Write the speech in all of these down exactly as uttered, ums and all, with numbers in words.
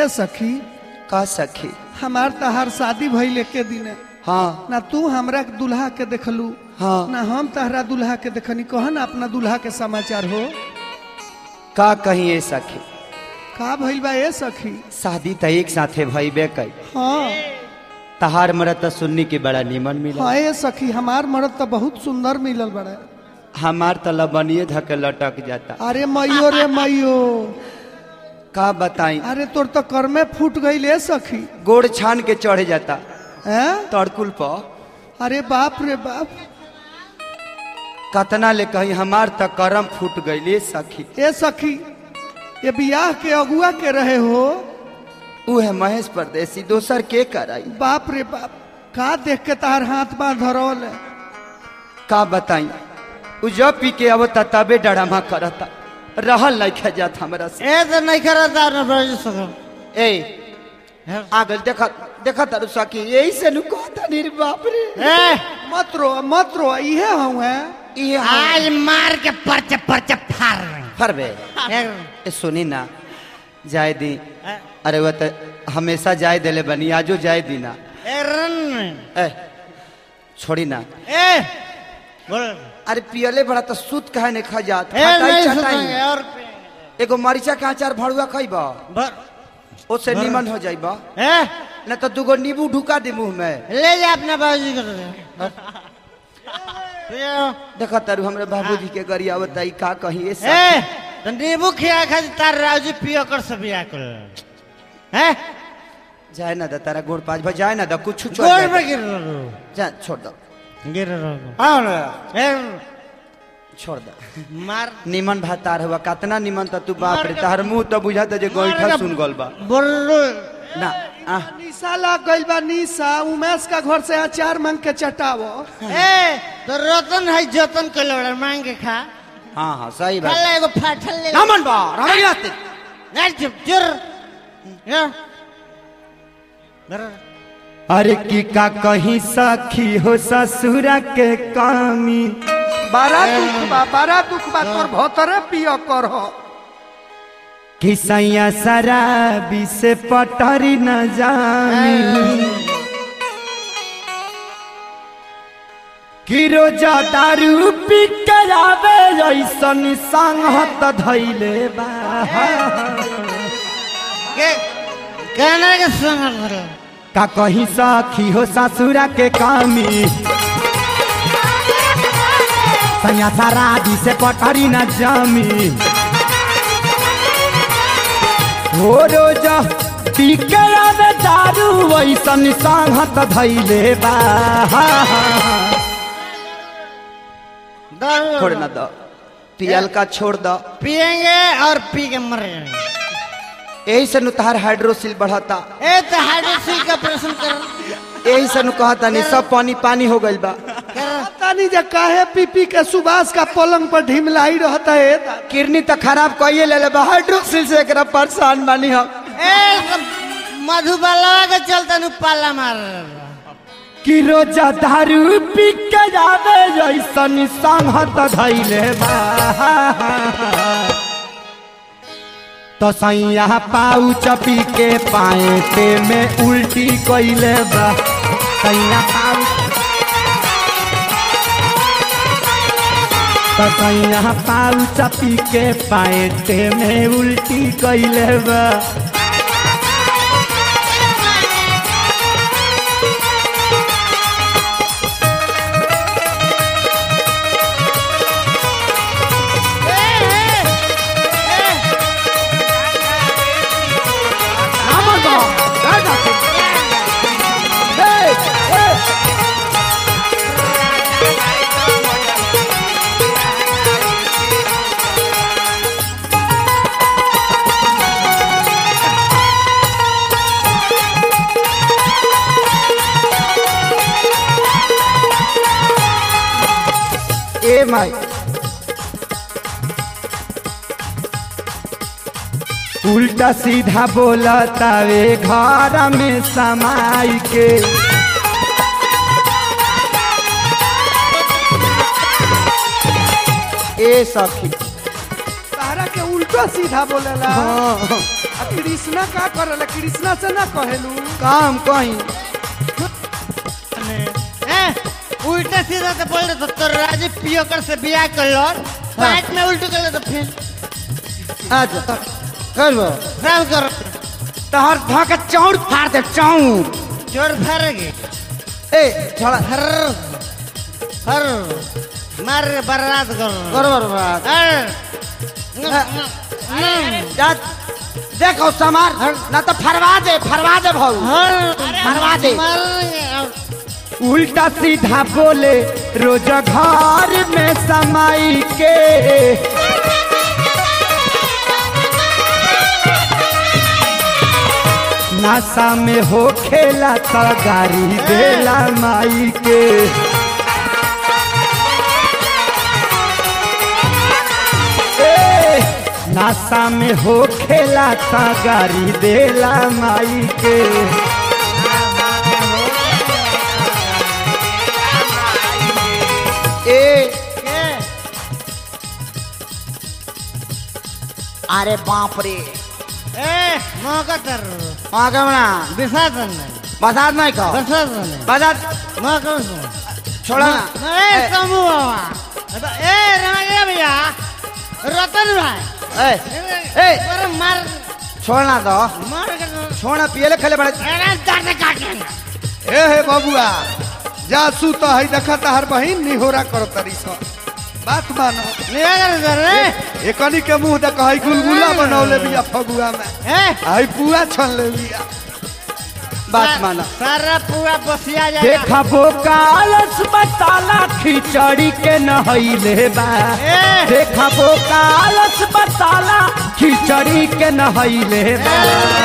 ए सखी का सखी हमार तहार शादी भइल के दिन हाँ ना तू हमरा दुल्हा के देखलू हाँ ना हम तहरा दुल्हा के देखनी कह ना अपना दुल्हा के समाचार हो का कहीं ए सखी का भइल बा ए सखी शादी तो एक साथे भइबे कई हाँ तहार मरद तो सुन्नी के बड़ा निमन मिला हाँ ए सखी हमार मर्द तो बहुत सुंदर मिलल बड़ा हमार तो लबनिए धके लटक जाता अरे मैयो रे मैयो का बताई अरे तोर तो कर में फूट गई ले सखी गोड़ छान के चढ़ जाता हैं तड़कुल पर अरे बाप रे बाप कतना ले कहीं हमार तो करम फूट गई सखी ए सखी ये बियाह के अगुआ के रहे हो उ है महेश परदेसी दोसर के कराई बाप रे बाप का देख के तार हाथ बांध धरल है का बताई उ जब पी के अब तबे डरामा करता रहल नहीं खा जात हमरा से ए तो नहीं करता ना ब्रज सको ए आगल देखा देखा तारू सखी यही से नु कहता नी रे बाप रे ए मत रो मत रो इहे हूँ है ये आज मार के परचे परचे फाड़ फरबे ए सुनी ना जाय दी अरे वो तो हमेशा जाय देले बनी आजो जाय दी ना ए रन ए छोड़ी ना ए बोल अरे पियले बड़ा तो सूत कहे नहीं खा जात ए खटाई नहीं चटाई सुनेंगे और एगो मरीचा के अचार भरुआ खइबा बर ओसे निमन हो जाइबा ए न तो दुगो नींबू ढुका दे मुंह में ले जा अपने बाबूजी को देखा तारू हमरे बाबूजी के गरिया बताई का कही ए ए तो नींबू खिया खा तार राजू पियो कर सब बिया कर हैं जाए ना दा तारा गोड़ पाँच भाई जाए ना दा कुछ छोड़ गोड़ दे। में गिर रहो जा छोड़ दो गिर रहो आओ ना ए छोड़ दो मार निमन भातार हुआ कतना निमन त तू बाप रे तार मुंह तो बुझाता जे गोइठा सुन गल बा बोलो ना आ निशा लग गई बा निशा उमेश का घर से अचार मांग के चटावो ए तो रतन है जतन के लड़ा मांग के खा हां हां सही बात खा एगो फाटल ले रामन बा रामन रास्ते नहीं चुप चुर या अरे की का कहीं सखी हो ससुरा के कामी बड़ा दुख बा बड़ा दुख बा तोर भोतरे पियो कर हो कि सैया शराबी से पटरी न जामी कि रोजा दारू पी के आवे ऐसन संगत धैले बा के कहने के संग धरो का कहीं सखी हो ससुरा के कामी सैया शराबी से पटरी न जामी हो रोजा पी के आवे दारू ऐसन संगत धैले बा छोड़ ना दो पियल का छोड़ दो पिएंगे और पी के मर जाएंगे यही से नुतार हाइड्रोसिल बढ़ता ए तो हाइड्रोसिल का ऑपरेशन कर यही से नु कहता नहीं सब पानी पानी हो गइल बा पता नहीं जे काहे पी पी के सुबास का पलंग पर ढिमलाई रहता है किडनी तो खराब कइए ले ले बा हाइड्रोसिल से एकरा परेशान बानी हम ए मधुबाला के चलता नु पाला मार कि रोजा दारू पी के जावे ऐसन संगत धैले बा तो सैया पाउच पी के पाएते में उल्टी कइले बा सैया पाउच तो सैया पाउच पी के पाएते में उल्टी कइले बा ए माई उल्टा सीधा बोला तावे घर में समाई के ए सखी तारा के उल्टा सीधा बोलेला हाँ आ कृष्णा का करल कृष्णा से ना कहेलू काम कहीं ए उल्टा सीधा तो बोल रहे तो तो राजू पियो कर से बियाह कर लो पाइट में उल्टू कर ले तो फिर अच्छा करबो राम कर तहर धा के चौड़ फाड़ दे चौड़ जोर फाड़ेगी ए छोड़ा हर हर मार बर्बाद कर बरोबर बात हर जा देखो समार ना तो फरवा दे फरवा दे भाऊ हर फरवा दे मार उल्टा सीधा बोले रोज घर में समाई के नासा में हो खेला तो गाड़ी देला माई के ए, नासा में हो खेला तो गाड़ी देला माई के ए अरे बाप रे ए मौका कर वहाँ का बना विसर्जन बसात नहीं कहो विसर्जन बसात मौका छोड़ा ना ए समू बाबा ए रमागया भैया रतन भाई ए ए अरे मार छोड़ना तो मार कर छोड़ना पियले खेले बड़े अरे दर्द काट ए हे बबुआ जा सू तो है देखा हर बहिन निहोरा करो तरी सो बात मानो निया कर कर रे एकनी के मुंह देख है गुलगुला बनौले बिया फगुआ में ए आई पुआ छन ले बिया बात माना सारा पूरा बसिया जाएगा देखा वो कालस बताला खिचड़ी के नहैले बा ए देखा वो कालस बताला खिचड़ी के नहैले बा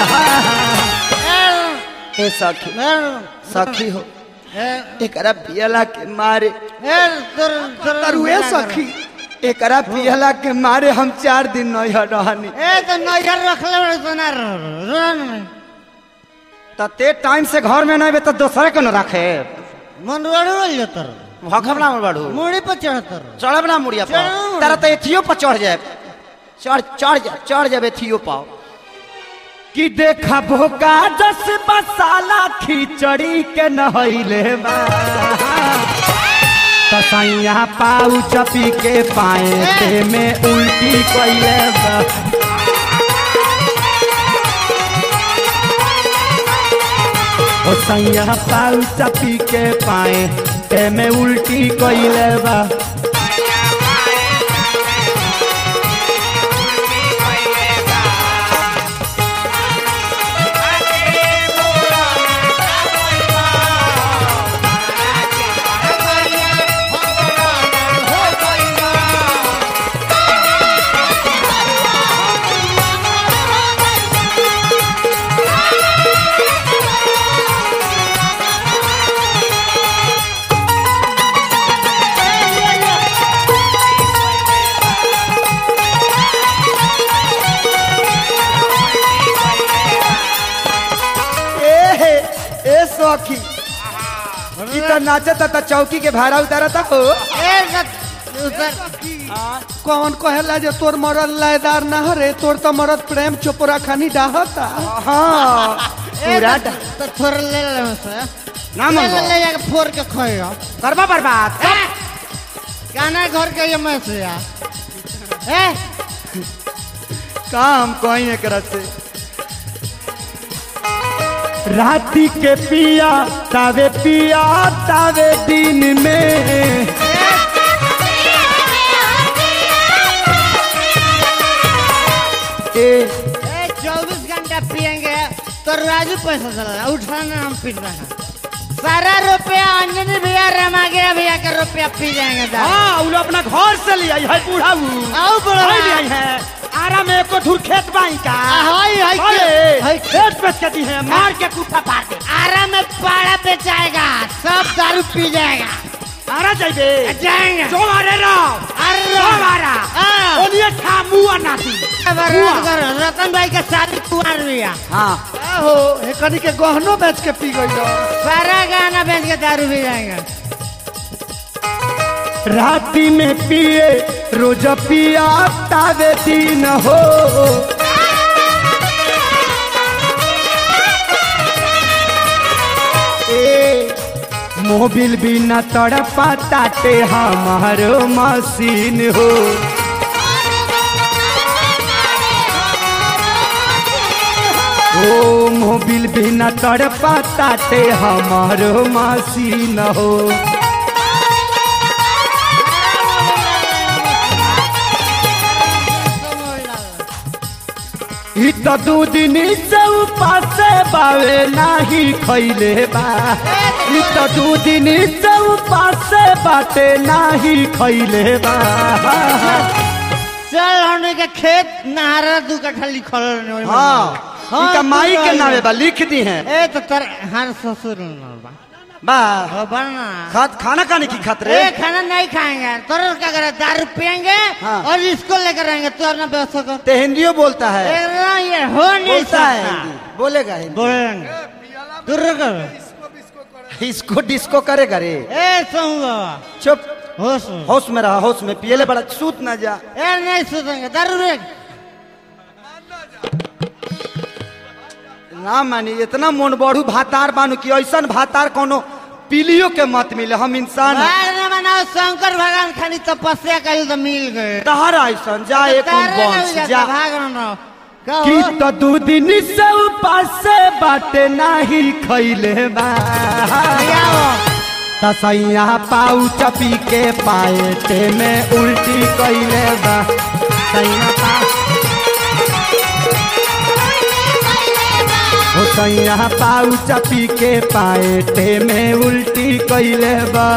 ए सखी सखी हो एकरा पियला के मारे ए तुर तुर तरुए सखी एकरा पियला के मारे हम चार दिन नहीं रहनी ए तो नजर रख ले तो ना रोन ते टाइम से घर में नहीं बे तो दूसरे के न रखे मन रोड रोल जतर भखमला में बढ़ू मुड़ी पर चढ़तर चढ़ब ना मुड़िया पर चढ़। तारा तो एथियो पर चढ़ जाए चढ़ चढ़ जा चढ़ जाए एथियो पाओ कि देखा भोका दस मसाला खिचड़ी के नहैले बा तसैया पाऊ चपी के पाए ते में उल्टी कइले बा ओ सैया पाऊ चपी के पाए ते में उल्टी कइले बा सखी ई त नाचता त चौकी के भाड़ा उतारता हो ए उतर कौन कहेला जे तोर मरद लायदार ना हरे तोर तो मरद प्रेम चोपड़ा खानी डाहता हां पूरा तो तो थोड़ ले ले से ना ले मंगो ले जाके फोड़ के खोयो करबा बर्बाद गाना घर के ये मैं से या ए काम कोई एकरा से राती के पिया तावे पिया तावे दिन में ए चौबीस घंटा पियेंगे तो राजू पैसा चला उठाना हम पीटना है सारा रुपया अंजनी भैया रमागिरा भैया का रुपया पी जाएंगे हाँ उन अपना घर से ले आई है बूढ़ा आओ बड़ा ले आई है आरा में एको धुर खेत बाई का हाय हाय हाय खेत बेच के दी है मार के कुत्ता पार दे आरा में पाड़ा बेचाएगा सब दारू पी जाएगा आरा जाइबे जाएंगे जो मारे रहो अरे जो मारा ओनिए खा मुआ नाती रतन भाई का शादी कुआर भैया हाँ हो एकनी के गहनो बेच के पी गई सारा गाना बेच के दारू पी जाएंगे राती में पिए रोज पिया तावे दिन हो मोबिल बिना तड़पा ताटे हमारो मशीन हो। ओ मोबिल बिना तड़पा ताटे हमारो मशीन हो। ई तो दू दिन से उपास बावे नाही खैले बा। ई तो दू दिन से उपास बाटे नाही खैले बा। चल हमने के खेत नहरा दू कट्ठा लिखल रहे। हाँ इनका माई के नावे बा लिख दी हैं। ए तो तर हर ससुर बा बा हो बनना खात खाना खाने की खातिर ए खाना नहीं खाएंगे तुर क्या करे दारू पियेंगे हाँ। और इसको लेकर आएंगे तू अपना व्यवस्था कर। ते हिंदियों बोलता है ए, ना ये हो नहीं बोलता है सकता हिंदी बोलेगा हिंदी बोलेंगे तू रुक इसको डिस्को करेगा रे। ए सुन बाबा चुप होश होश में रहा होश में पियले बड़ा सूत ना जा। ए नहीं सुतेंगे दारू रे ना मानी इतना मन बढ़ू भातार बानू कि ऐसा भातार कोनो पीलियो के मत मिले। हम इंसान बाहर न बनाओ शंकर भगवान खाली तपस्या करी तो मिल गए तहरा ऐसा जा एक वंश जा भागना कि तो दू दिन से उपास बाटे नाही खैले बा। तसैया पाऊ चपी के पाएटे में उल्टी कैले बा। सैया पाऊ ओ सैया पाऊ चपी के पाएटे में उल्टी कैले बा।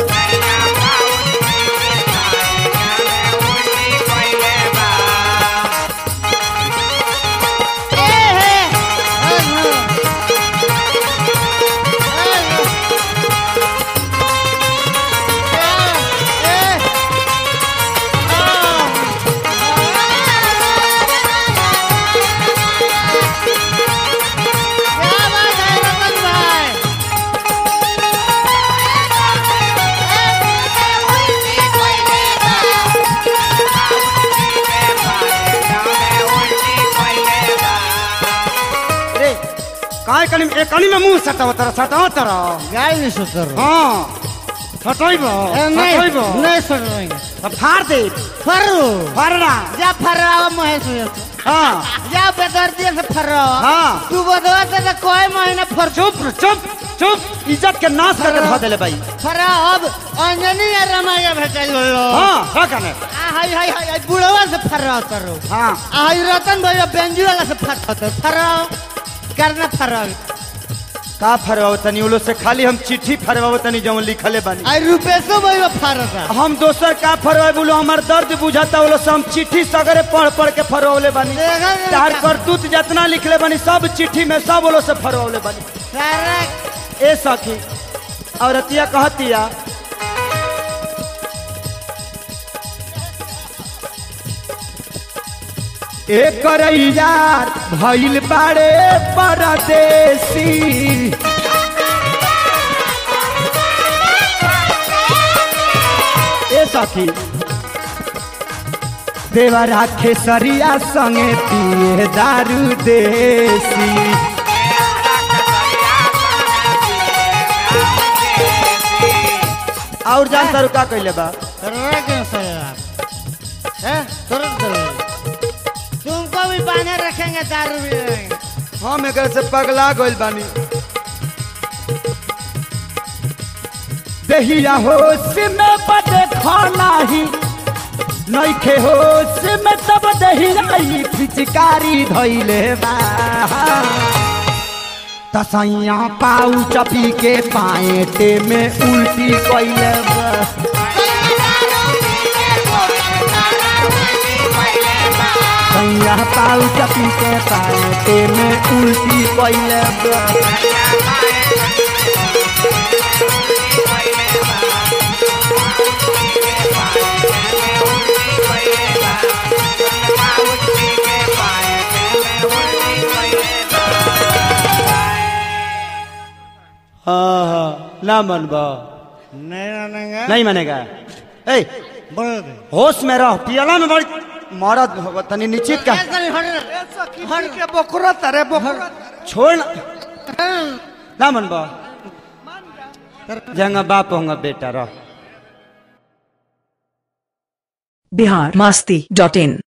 काय कनी एक कनी में मुंह सटाव तरह सटाव तरह गाय नहीं सुतर हां सटाइबो सटाइबो नहीं सुतरेंगे अब फाड़ दे फरू फरना जा फरावा महेश हां जा बेदर्दी से फरावा हां तू बदवा से कोई महीना फर चुप चुप चुप इज्जत के नाश करके धो देले भाई फरा अब अंजनी या रमाया भेटल लो हां का कने आ हाय हाय हाय बुढ़वा से फरा करो हां आ हाय रतन भैया बेंजी वाला से फर फरा करना फरा का फरवाओ तनी उलो से खाली हम चिट्ठी फरवाओ तनी जवन लिखले बानी आई रुपेशो भैया फरता हम दोसर का फरवाए बोलो हमार दर्द बुझाता बोलो से हम चिट्ठी सगरे पढ़ पढ़ के फरवाओले बानी तार करतूत जितना लिखले बानी सब चिट्ठी में सब बोलो से फरवाओले बानी सारा ए सखी औरतिया कहतिया एक यार भइल बाड़े परदेसी ए सखी देवा राखे सरिया संगे पिए दारू देसी और जान तारू का कहले बा तुमको भी बांधे रखेंगे दारू भी रहेंगे हम एक से पगला गइल बानी देहिया होश में बड़े खाना ही नइखे होश में तब देहिया फिचकारी धइले बा तसैया पाऊ चपी के पाएटे में उल्टी कइले बा सैया पाऊ चपी के पाएटे में उल्टी कइले बा हाँ हाँ ना मनबा नहीं मानेगा नहीं मानेगा ए बोल दे होश में रहो पियला में बड़ी मरद हो तनी निश्चित का हर के बोकरा तारे बोकरा छोड़ ना ना मनबा जंगा बाप होगा बेटा रह। बिहार मस्ती डॉट इन।